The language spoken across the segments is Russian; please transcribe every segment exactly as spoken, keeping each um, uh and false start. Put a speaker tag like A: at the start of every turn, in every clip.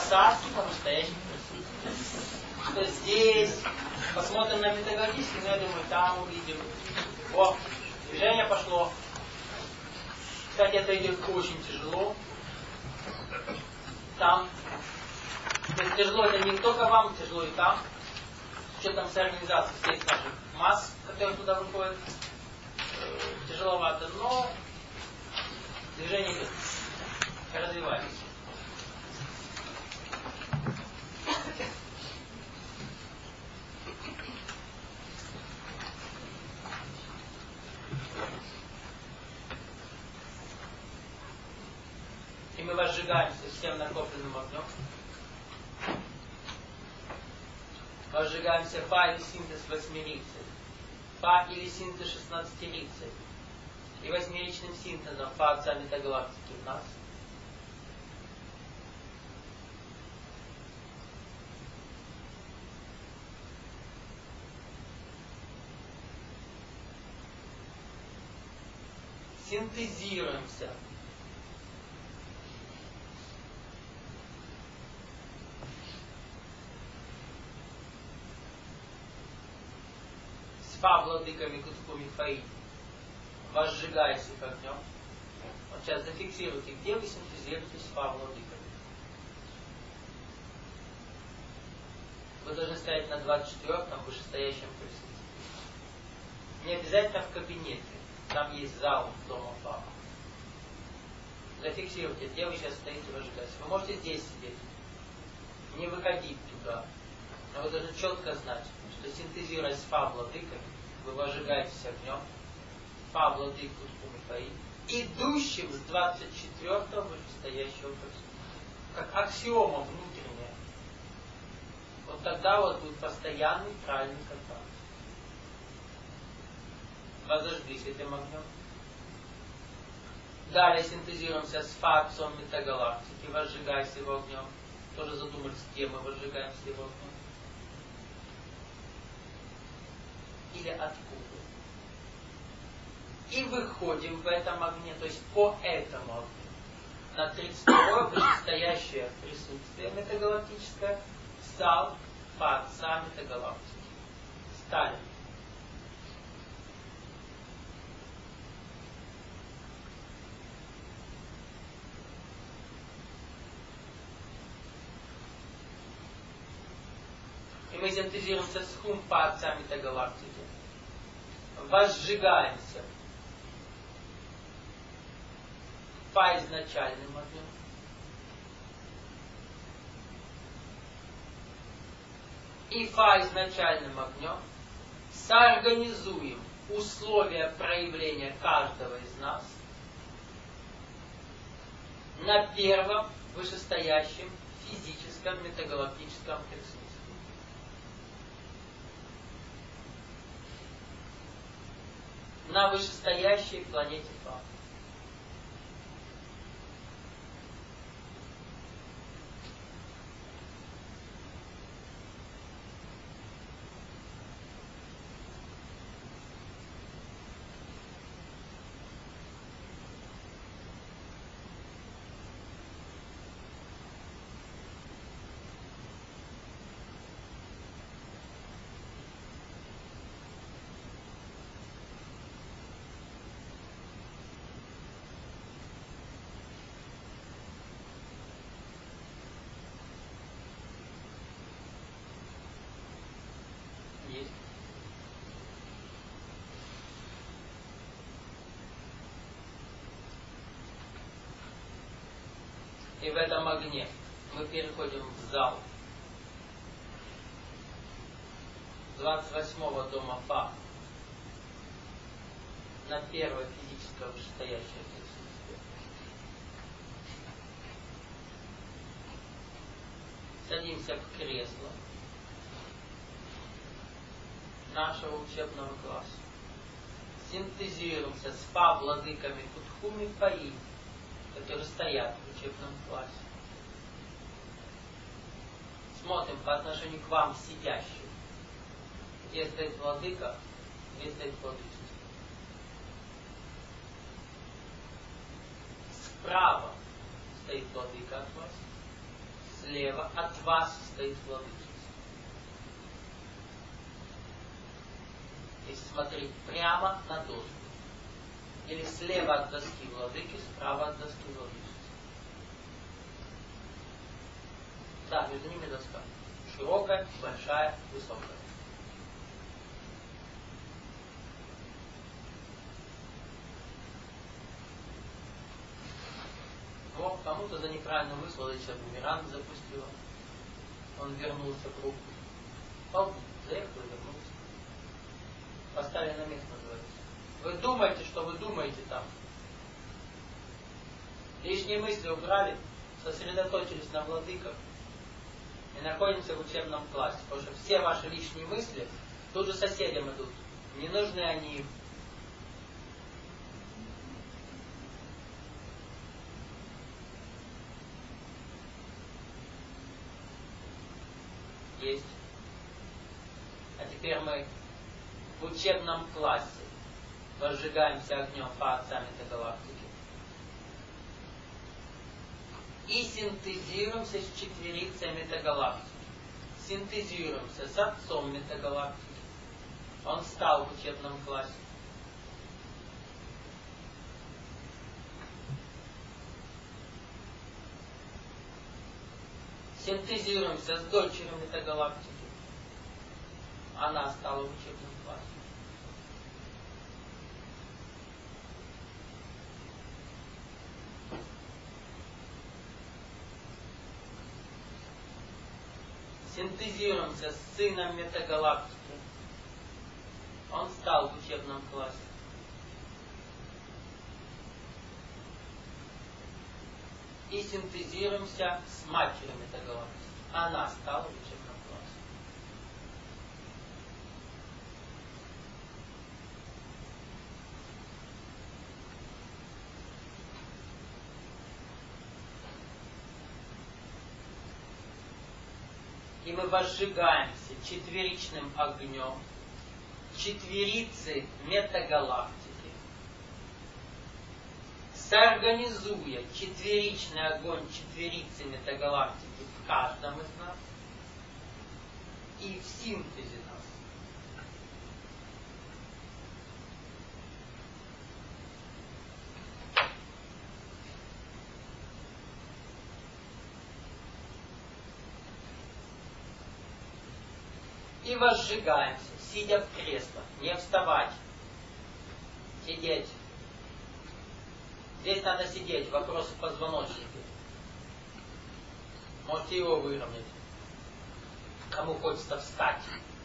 A: царстве по-настоящему присутствует. Что здесь, посмотрим на метагалактический, но я думаю, там увидим. О, движение пошло. Кстати, это идет очень тяжело. Там. То есть тяжело это не только вам, тяжело и там. С учетом с организацией всех наших масс, которые туда выходят. Э, тяжеловато, но движение идет. Развивается. И мы возжигаемся всем накопленным огнем. Возжигаемся фа или синтез восьмерицей, фа или синтез шестнадцатерицей и восьмеричным синтезом фа отца метагалактики в нас. Синтезируемся. С фа владыками Кутху Мифаи. Возжигаясь их огнем. Вот сейчас зафиксируйте, где вы синтезируетесь с фа владыками. Вы должны стоять на двадцать четвёртом вышестоящем присутствии. Не обязательно в кабинете. Там есть зал дома Фа. Зафиксируйте, где вы сейчас стоите, возжигаете. Вы можете здесь сидеть. Не выходить туда. Но вы должны четко знать, что синтезируя с Фа владыками, вы возжигаетесь огнем. Фа владык Кутху Мифаи, идущим с двадцать четвёртого вышестоящего присутствия. Как аксиома внутренняя. Вот тогда вот будет постоянный правильный контакт. Возожглись этим огнем. Далее синтезируемся с Фа отцом метагалактики, возжигаясь его огнем. Тоже задумались, где мы возжигаемся его огнем. Или откуда. И выходим в этом огне, то есть по этому огню, на тридцать второе вышестоящее присутствие метагалактическое, стал Фа отца метагалактики. Стали. И мы синтезируемся с Хум Фа отца метагалактики. Возжигаемся Фа изначальным огнем. И Фа изначальным огнем соорганизуем условия проявления каждого из нас на первом вышестоящем физическом метагалактическом присутствии. На вышестоящей планете Фа. И в этом огне мы переходим в зал двадцать восьмого дома Фа на первое физическое вышестоящее присутствие. Садимся в кресло нашего учебного класса. Синтезируемся с Фа владыками Кутху Мифаи, которые стоят в учебном классе. Смотрим по отношению к вам сидящим. Где стоит владыка, где стоит владычество. Справа стоит владыка от вас, слева от вас стоит владычица. Если смотреть прямо на доску. Или слева от доски владыки, справа от доски владычицы. Да, между ними доска. Широкая, большая, высокая. Но кому-то за неправильную мысль владычица бумеранг запустила. Он вернулся к руку. Он заехал и вернулся. Поставили на место, называется. Вы думаете, что вы думаете там. Лишние мысли убрали, сосредоточились на владыках и находимся в учебном классе. Потому что все ваши лишние мысли тут же соседям идут. Не нужны они им. Есть. А теперь мы в учебном классе возжигаемся огнем фаотца метагалактики и синтезируемся с четверицей метагалактики. Синтезируемся с отцом метагалактики. Он стал в учебном классе. Синтезируемся с дочерью метагалактики. Она стала в учебном классе. Синтезируемся с сыном метагалактики. Он стал в учебном классе. И синтезируемся с матерью метагалактики. Она стала в учебном классе. И мы возжигаемся четверичным огнем четверицы метагалактики, соорганизуя четверичный огонь четверицы метагалактики в каждом из нас и в синтезе нас. И возжигаемся, сидя в креслах, не вставать, сидеть. Здесь надо сидеть, вопрос в позвоночнике. Можете его выровнять. Кому хочется встать.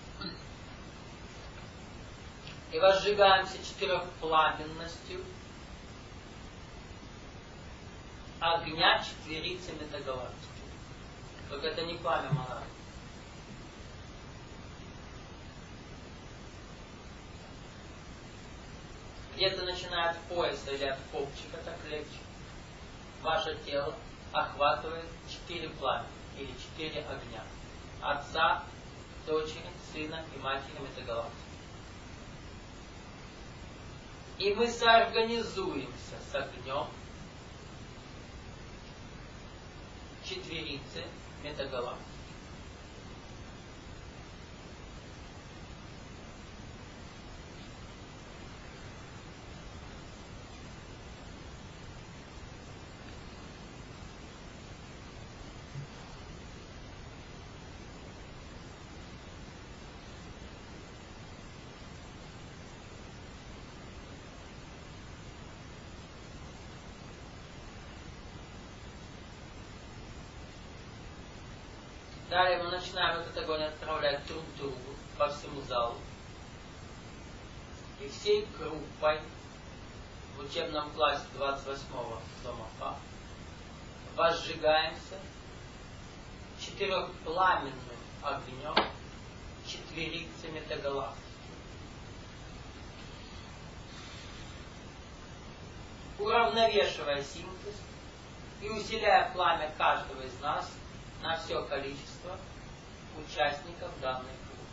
A: И возжигаемся четырехпламенностью огня четверицы метагалактики. Только это не пламя монарха. Где-то начиная от пояса или от копчика, так легче. Ваше тело охватывает четыре пламя или четыре огня. Отца, дочери, сына и матери метагалактики. И мы соорганизуемся с огнем четверицы метагалактики. Далее мы начинаем этот огонь отправлять друг к другу по всему залу. И всей группой в учебном классе двадцать восьмого дома Фа возжигаемся четырехпламенным огнем четверицы метагалактики. Уравновешивая синтез и усиляя пламя каждого из нас на все количество участников данной группы.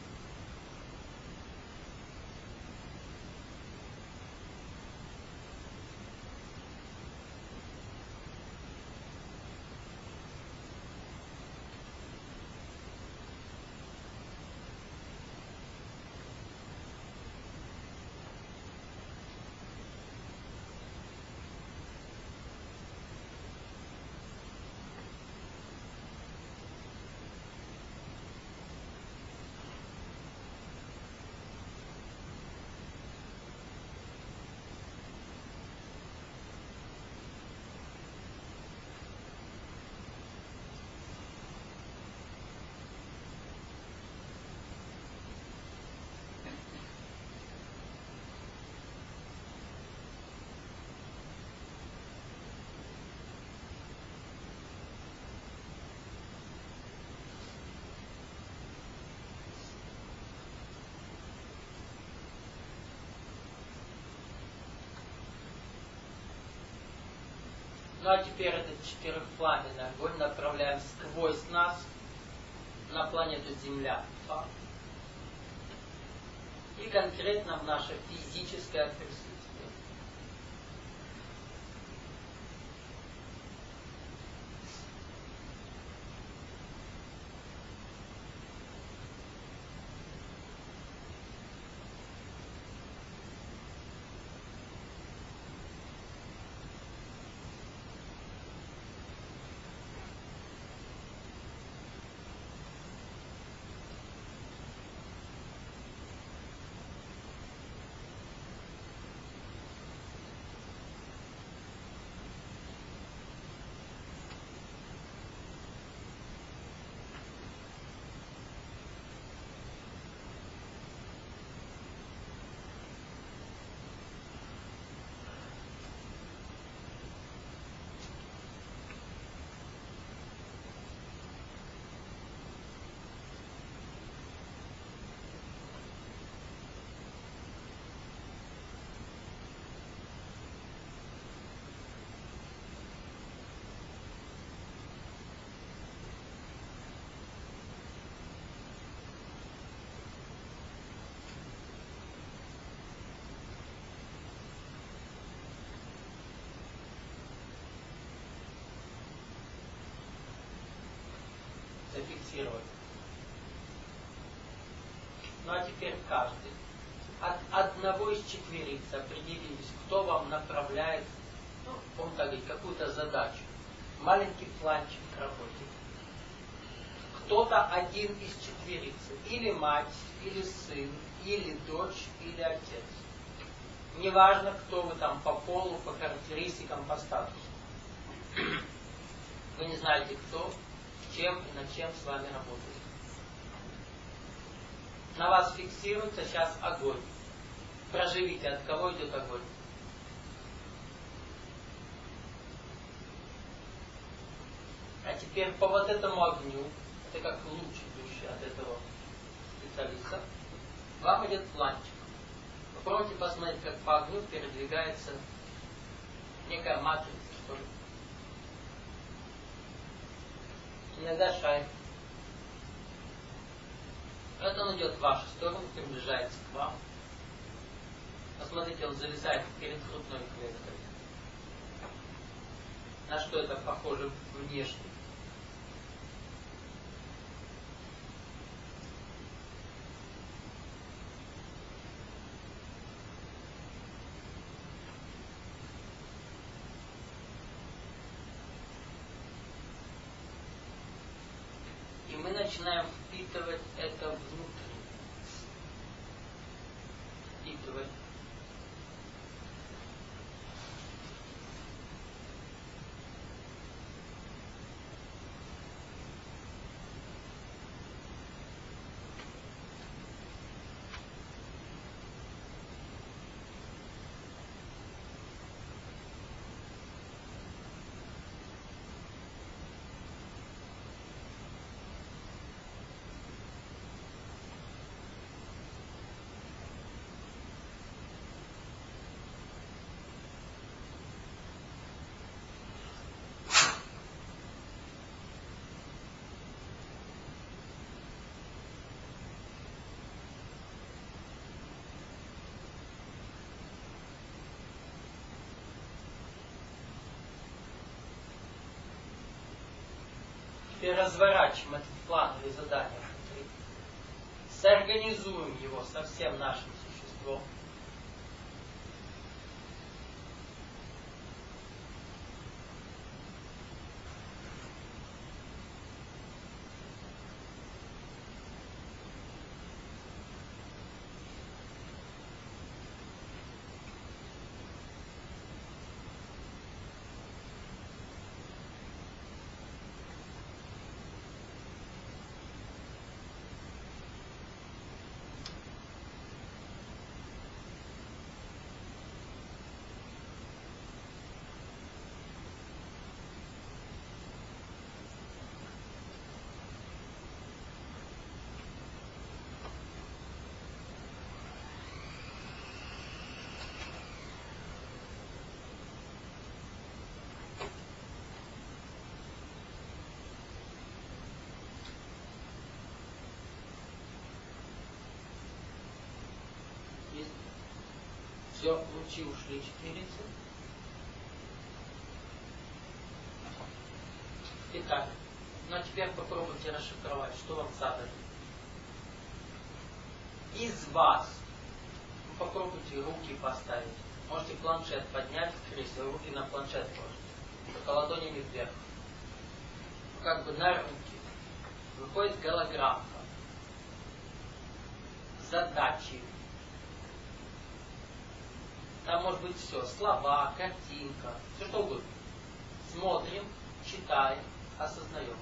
A: а теперь этот четырехпламенный огонь направляем сквозь нас на планету Земля. И конкретно в наше физическое присутствие. Зафиксировать. Ну а теперь каждый. От одного из четвериц определились, кто вам направляет, ну, он так говорит, какую-то задачу. Маленький планчик к работе. Кто-то один из четверицы. Или мать, или сын, или дочь, или отец. Неважно, кто вы там по полу, по характеристикам, по статусу. Вы не знаете, кто, чем и над чем с вами работает. На вас фиксируется сейчас огонь. Проживите, от кого идет огонь. А теперь по вот этому огню, это как луч, идущий от этого специалиста, вам идет планчик. Попробуйте посмотреть, как по огню передвигается некая матрица, что ли. Иногда шайба. Это он идет в вашу сторону, приближается к вам. Посмотрите, он зависает перед грудной клеткой. На что это похоже внешне? И мы начинаем впитывать это внутрь. Впитывать. Теперь разворачиваем этот плановое задание внутри. Сорганизуем его со всем нашим существом. Все, лучи ушли четырицы. Итак, ну а теперь попробуйте расшифровать, что вам задали. Из вас. Ну, попробуйте руки поставить. Можете планшет поднять в кресле, руки на планшет положить. Только ладонями вверх. Как бы на руки. Выходит голограмма. Задачи. Там может быть все. Слова, картинка, все что угодно. Смотрим, читаем, осознаем.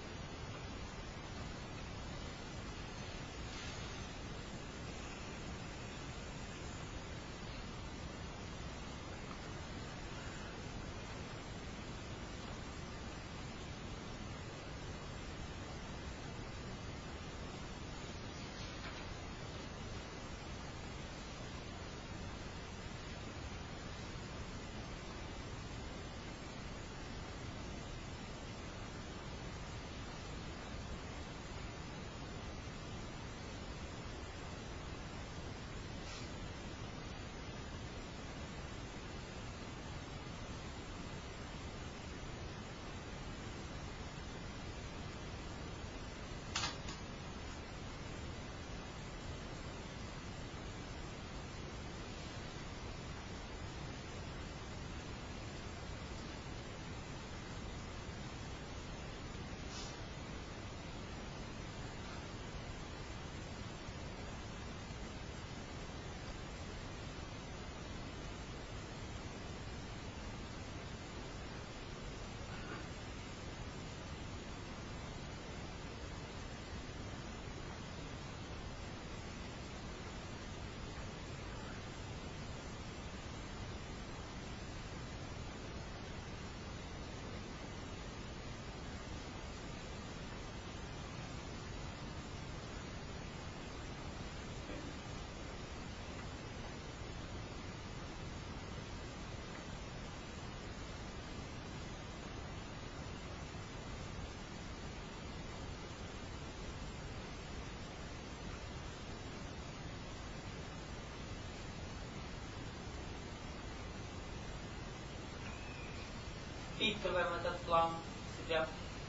A: Впитываем этот план в себя.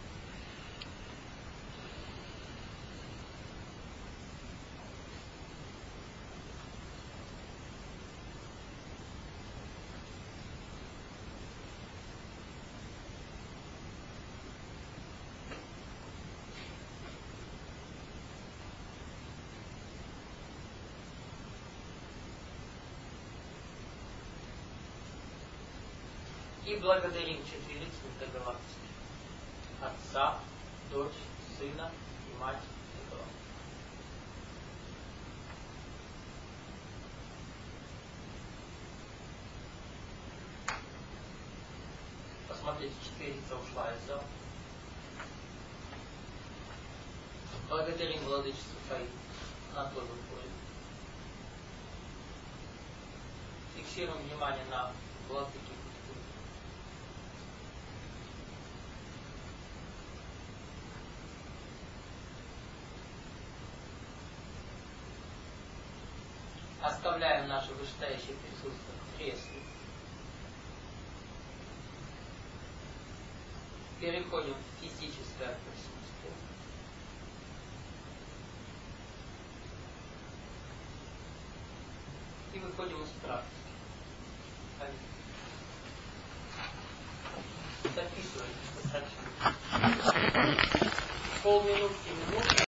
A: И благодарим четыре цвета галактики. Отца, дочь, сына и мать и галактики. Посмотрите, четырица ушла из зала. Благодарим владычицу Фаи. Она тоже уходит. Фиксируем внимание на владыке. Оставляем наше вышестоящее присутствие в кресле. Переходим в физическое присутствие. И выходим из практики. Записывайте. Полминутки, минутки.